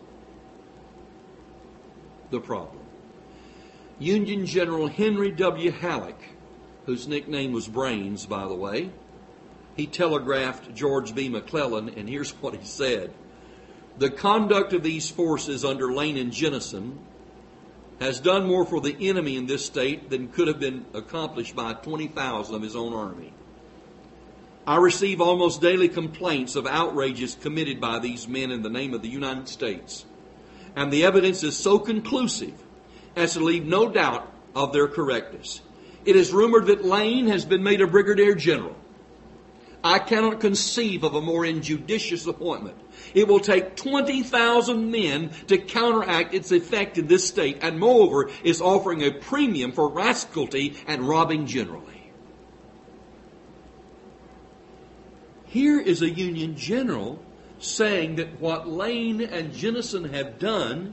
the problem. Union General Henry W. Halleck, whose nickname was Brains, by the way, he telegraphed George B. McClellan, and here's what he said. The conduct of these forces under Lane and Jennison has done more for the enemy in this state than could have been accomplished by twenty thousand of his own army. I receive almost daily complaints of outrages committed by these men in the name of the United States, and the evidence is so conclusive as to leave no doubt of their correctness. It is rumored that Lane has been made a brigadier general. I cannot conceive of a more injudicious appointment. It will take twenty thousand men to counteract its effect in this state, and moreover is offering a premium for rascality and robbing generally. Here is a Union general saying that what Lane and Jennison have done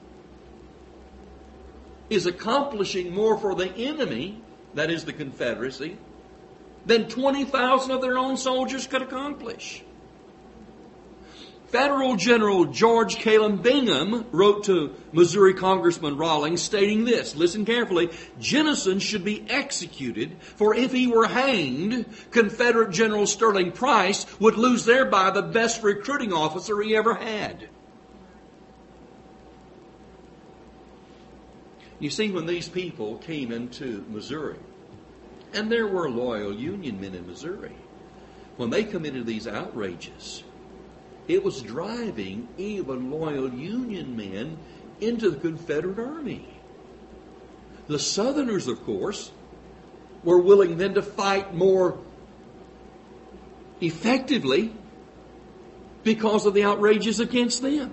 is accomplishing more for the enemy, that is the Confederacy, than twenty thousand of their own soldiers could accomplish. Federal General George Caleb Bingham wrote to Missouri Congressman Rawlings stating this, listen carefully, Jennison should be executed, for if he were hanged, Confederate General Sterling Price would lose thereby the best recruiting officer he ever had. You see, when these people came into Missouri, and there were loyal Union men in Missouri, when they committed these outrages, it was driving even loyal Union men into the Confederate Army. The Southerners, of course, were willing then to fight more effectively because of the outrages against them.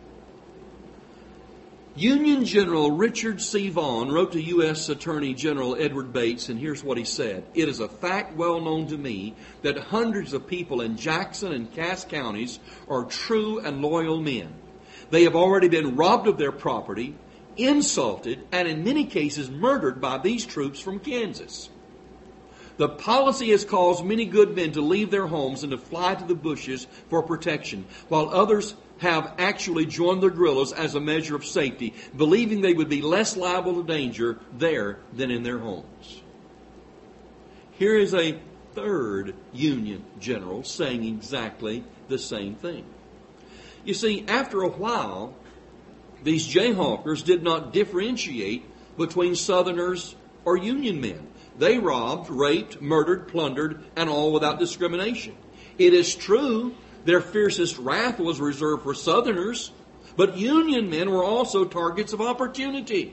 Union General Richard C. Vaughn wrote to U S Attorney General Edward Bates, and here's what he said. It is a fact well known to me that hundreds of people in Jackson and Cass counties are true and loyal men. They have already been robbed of their property, insulted, and in many cases murdered by these troops from Kansas. The policy has caused many good men to leave their homes and to fly to the bushes for protection, while others have actually joined the guerrillas as a measure of safety, believing they would be less liable to danger there than in their homes. Here is a third Union general saying exactly the same thing. You see, after a while, these Jayhawkers did not differentiate between Southerners or Union men. They robbed, raped, murdered, plundered, and all without discrimination. It is true their fiercest wrath was reserved for Southerners, but Union men were also targets of opportunity.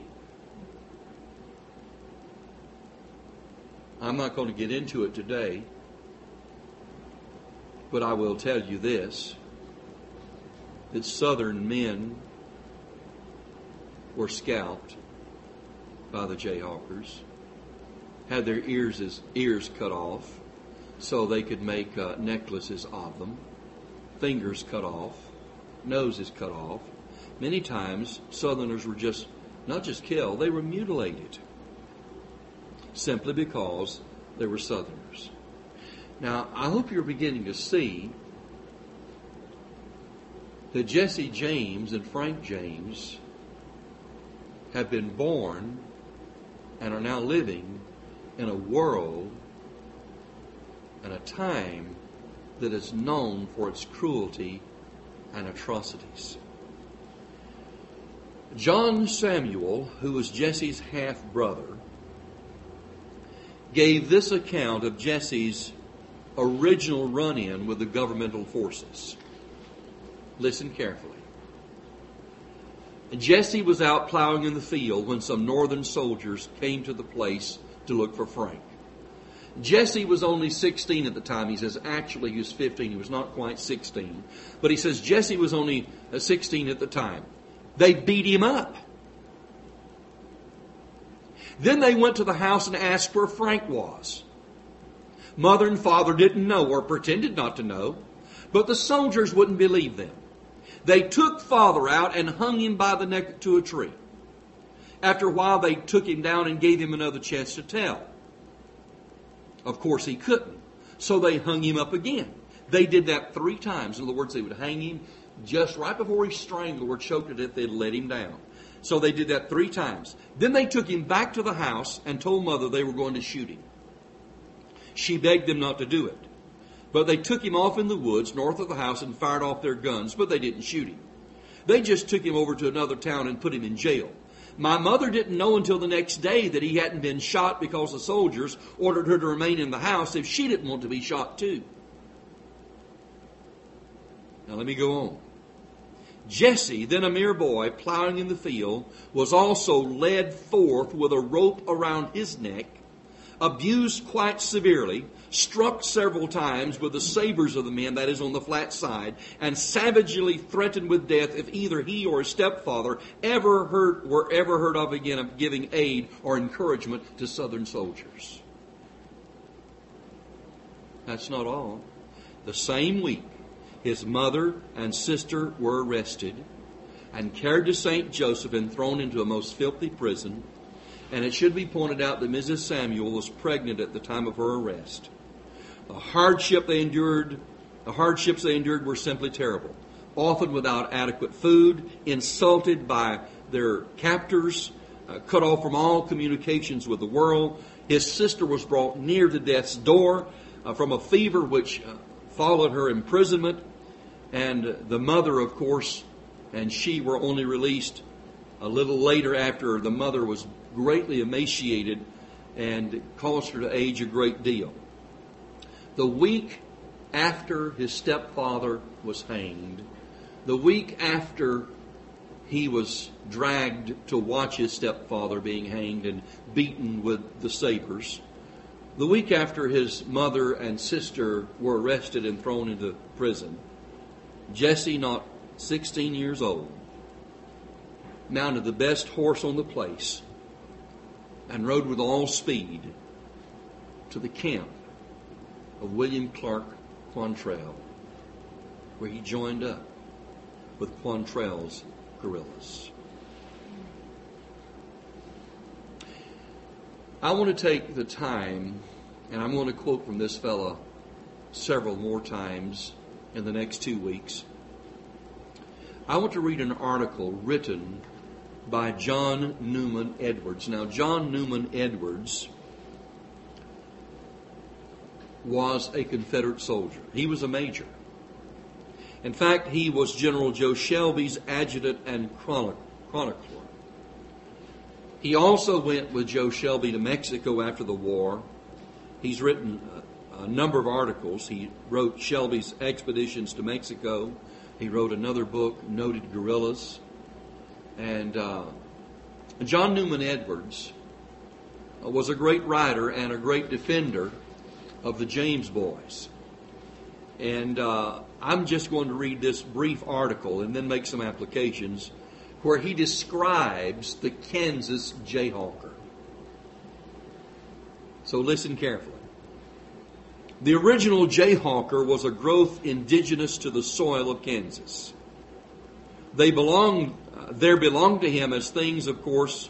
I'm not going to get into it today, but I will tell you this, that Southern men were scalped by the Jayhawkers, had their ears ears cut off so they could make uh, necklaces of them, fingers cut off, noses cut off. Many times Southerners were just not just killed, they were mutilated simply because they were Southerners. Now, I hope you're beginning to see that Jesse James and Frank James have been born and are now living in a world and a time that is known for its cruelty and atrocities. John Samuel, who was Jesse's half-brother, gave this account of Jesse's original run-in with the governmental forces. Listen carefully. Jesse was out plowing in the field when some northern soldiers came to the place to look for Frank. Jesse was only sixteen at the time. He says actually he was fifteen. He was not quite sixteen. But he says Jesse was only sixteen at the time. They beat him up. Then they went to the house and asked where Frank was. Mother and father didn't know or pretended not to know, but the soldiers wouldn't believe them. They took father out and hung him by the neck to a tree. After a while, they took him down and gave him another chance to tell. Of course, he couldn't. So they hung him up again. They did that three times. In other words, they would hang him just right before he strangled or choked to death. They'd let him down. So they did that three times. Then they took him back to the house and told mother they were going to shoot him. She begged them not to do it. But they took him off in the woods north of the house and fired off their guns, but they didn't shoot him. They just took him over to another town and put him in jail. My mother didn't know until the next day that he hadn't been shot because the soldiers ordered her to remain in the house if she didn't want to be shot too. Now let me go on. Jesse, then a mere boy, plowing in the field, was also led forth with a rope around his neck, abused quite severely, struck several times with the sabers of the men, that is on the flat side, and savagely threatened with death if either he or his stepfather ever heard, were ever heard of again of giving aid or encouragement to Southern soldiers. That's not all. The same week, his mother and sister were arrested and carried to Saint Joseph and thrown into a most filthy prison. And it should be pointed out that Missus Samuel was pregnant at the time of her arrest. The hardship they endured, the hardships they endured were simply terrible. Often without adequate food, insulted by their captors, uh, cut off from all communications with the world. His sister was brought near to death's door uh, from a fever which uh, followed her imprisonment. And the mother, of course, and she were only released a little later after the mother was greatly emaciated and caused her to age a great deal. The week after his stepfather was hanged, the week after he was dragged to watch his stepfather being hanged and beaten with the sabers, the week after his mother and sister were arrested and thrown into prison, Jesse, not sixteen years old, mounted the best horse on the place and rode with all speed to the camp of William Clark Quantrell, where he joined up with Quantrell's guerrillas. I want to take the time and I'm going to quote from this fella several more times in the next two weeks. I want to read an article written by John Newman Edwards. Now, John Newman Edwards was a Confederate soldier. He was a major. In fact, he was General Joe Shelby's adjutant and chronicler. He also went with Joe Shelby to Mexico after the war. He's written a, a number of articles. He wrote Shelby's Expeditions to Mexico. He wrote another book, Noted Guerrillas. And uh, John Newman Edwards was a great writer and a great defender of the James Boys. And uh, I'm just going to read this brief article and then make some applications where he describes the Kansas Jayhawker. So listen carefully. The original Jayhawker was a growth indigenous to the soil of Kansas. They belonged, uh, there belonged to him as things, of course,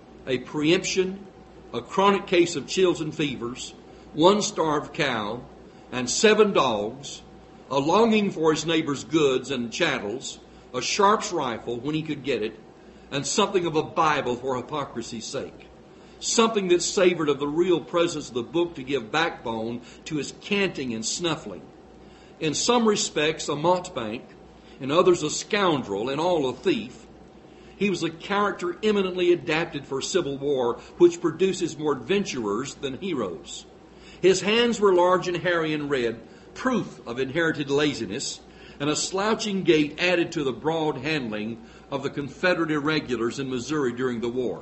a preemption, a chronic case of chills and fevers, one starved cow, and seven dogs, a longing for his neighbor's goods and chattels, a Sharp's rifle when he could get it, and something of a Bible for hypocrisy's sake. Something that savored of the real presence of the book to give backbone to his canting and snuffling. In some respects a mountebank, in others a scoundrel, and all a thief. He was a character eminently adapted for civil war, which produces more adventurers than heroes. His hands were large and hairy and red, proof of inherited laziness, and a slouching gait added to the broad handling of the Confederate irregulars in Missouri during the war.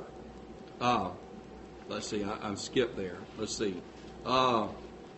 Uh, let's see, I, I skipped there. Let's see. Uh,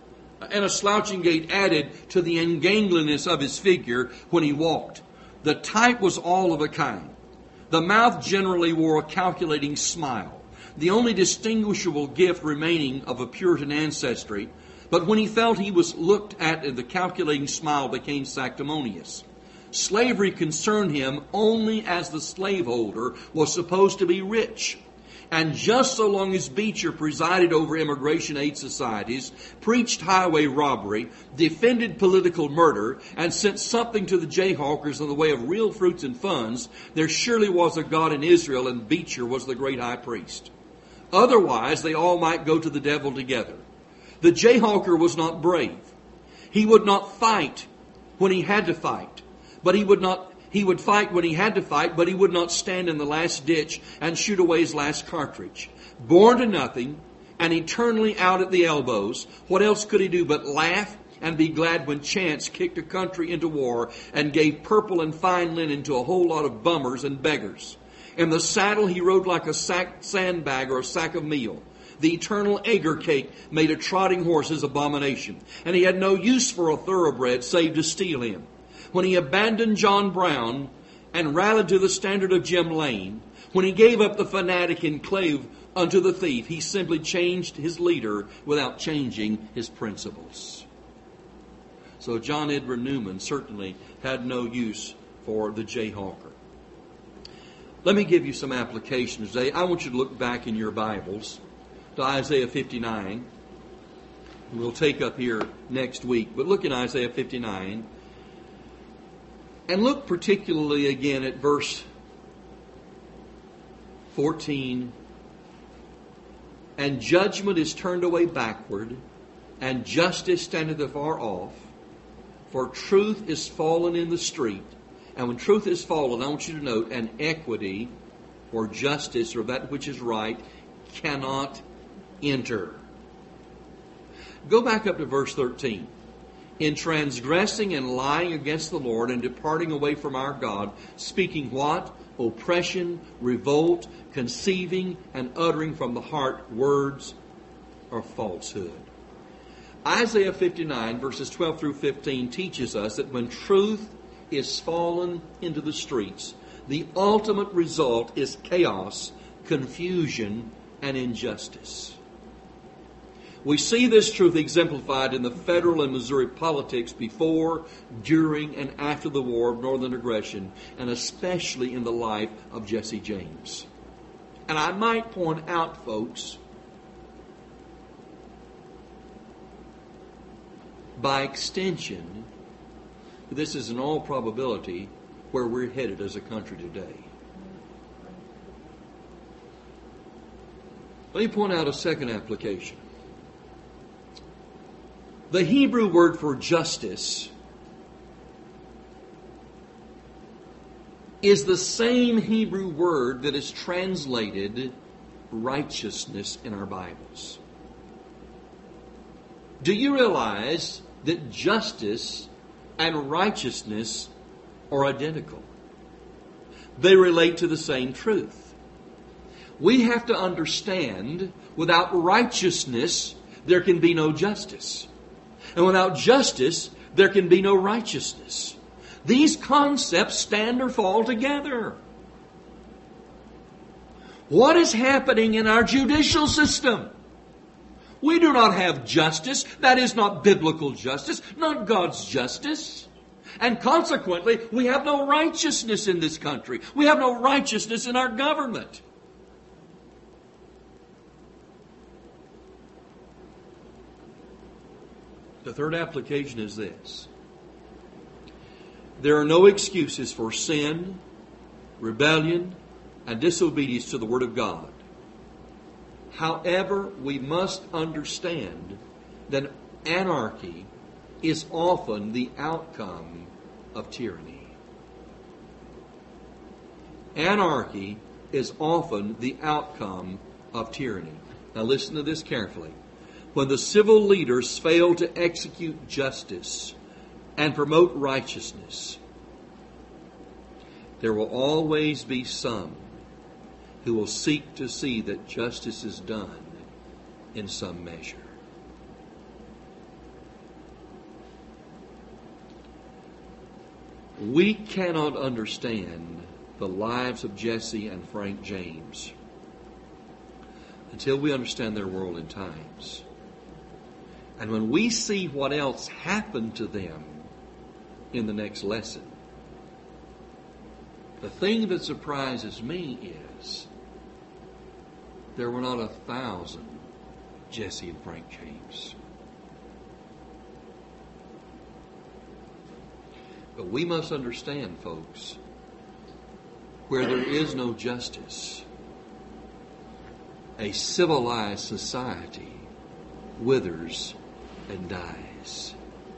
and a slouching gait added to the ungainliness of his figure when he walked. The type was all of a kind. The mouth generally wore a calculating smile, the only distinguishable gift remaining of a Puritan ancestry. But when he felt he was looked at, the calculating smile became sanctimonious. Slavery concerned him only as the slaveholder was supposed to be rich. And just so long as Beecher presided over immigration aid societies, preached highway robbery, defended political murder, and sent something to the Jayhawkers in the way of real fruits and funds, there surely was a God in Israel, and Beecher was the great high priest. Otherwise, they all might go to the devil together. The Jayhawker was not brave. He would not fight when he had to fight, but he would not He would fight when he had to fight, but he would not stand in the last ditch and shoot away his last cartridge. Born to nothing and eternally out at the elbows, what else could he do but laugh and be glad when chance kicked a country into war and gave purple and fine linen to a whole lot of bummers and beggars? In the saddle he rode like a sack sandbag or a sack of meal. The eternal agar cake made a trotting horse's abomination, and he had no use for a thoroughbred save to steal him. When he abandoned John Brown and rallied to the standard of Jim Lane, when he gave up the fanatic and clave unto the thief, he simply changed his leader without changing his principles. So John Edward Newman certainly had no use for the Jayhawker. Let me give you some applications today. I want you to look back in your Bibles to Isaiah fifty-nine. We'll take up here next week, but look in Isaiah fifty-nine. And look particularly again at verse fourteen. And judgment is turned away backward, and justice standeth afar off. For truth is fallen in the street. And when truth is fallen, I want you to note, and equity or justice or that which is right cannot enter. Go back up to verse thirteen. In transgressing and lying against the Lord and departing away from our God, speaking what? Oppression, revolt, conceiving, and uttering from the heart words of falsehood. Isaiah fifty-nine, verses twelve through fifteen, teaches us that when truth is fallen into the streets, the ultimate result is chaos, confusion, and injustice. We see this truth exemplified in the federal and Missouri politics before, during, and after the War of Northern Aggression, and especially in the life of Jesse James. And I might point out, folks, By extension, this is in all probability where we're headed as a country today. Let me point out a second application. The Hebrew word for justice is the same Hebrew word that is translated righteousness in our Bibles. Do you realize that justice and righteousness are identical? They relate to the same truth. We have to understand, without righteousness, there can be no justice. And without justice, there can be no righteousness. These concepts stand or fall together. What is happening in our judicial system? We do not have justice. That is not biblical justice, not God's justice. And consequently, we have no righteousness in this country. We have no righteousness in our government. The third application is this. There are no excuses for sin, rebellion, and disobedience to the Word of God. However, we must understand that anarchy is often the outcome of tyranny. Anarchy is often the outcome of tyranny. Now listen to this carefully. When the civil leaders fail to execute justice and promote righteousness, there will always be some who will seek to see that justice is done in some measure. We cannot understand the lives of Jesse and Frank James until we understand their world and times. And when we see what else happened to them in the next lesson, the thing that surprises me is there were not a thousand Jesse and Frank James. But we must understand, folks, where there is no justice, a civilized society withers and dies.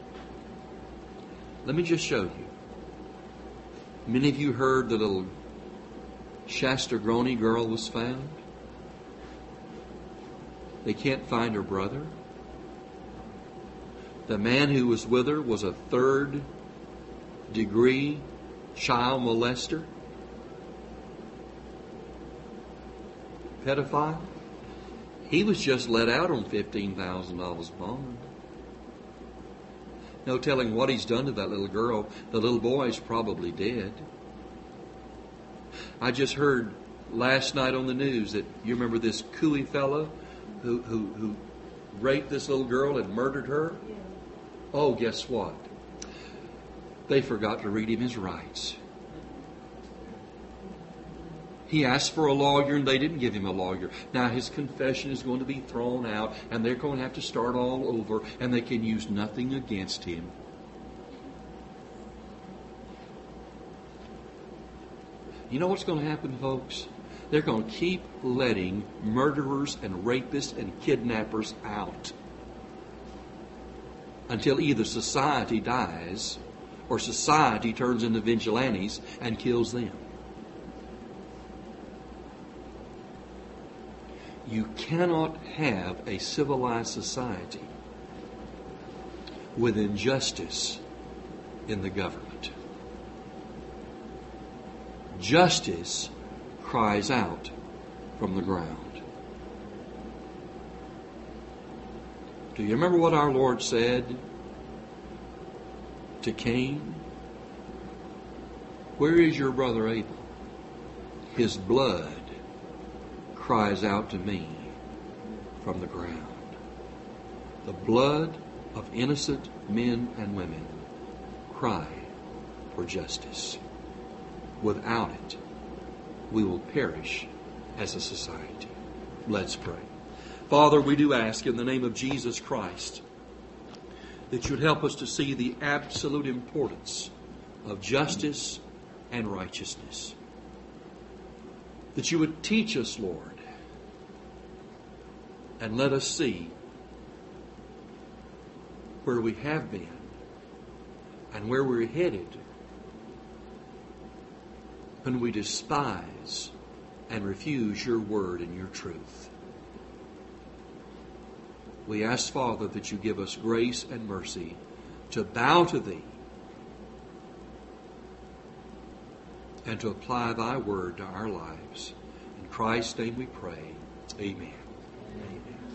Let me just show you. Many of you heard the little Shasta Groney girl was found. They can't find her brother. The man who was with her was a third degree child molester, pedophile. He was just let out on fifteen thousand dollars bond. No telling what he's done to that little girl. The little boy's probably dead. I just heard last night on the news that you remember this Cooey fellow who, who, who raped this little girl and murdered her? Yeah. Oh, guess what? They forgot to read him his rights. He asked for a lawyer and they didn't give him a lawyer. Now his confession is going to be thrown out and they're going to have to start all over and they can use nothing against him. You know what's going to happen, folks? They're going to keep letting murderers and rapists and kidnappers out until either society dies or society turns into vigilantes and kills them. You cannot have a civilized society with injustice in the government. Justice cries out from the ground. Do you remember what our Lord said to Cain? Where is your brother Abel? His blood cries out to me from the ground. The blood of innocent men and women cry for justice. Without it, we will perish as a society. Let's pray. Father, we do ask in the name of Jesus Christ that you would help us to see the absolute importance of justice and righteousness. That you would teach us, Lord, and let us see where we have been and where we're headed when we despise and refuse your word and your truth. We ask, Father, that you give us grace and mercy to bow to thee and to apply thy word to our lives. In Christ's name we pray. Amen. Amen.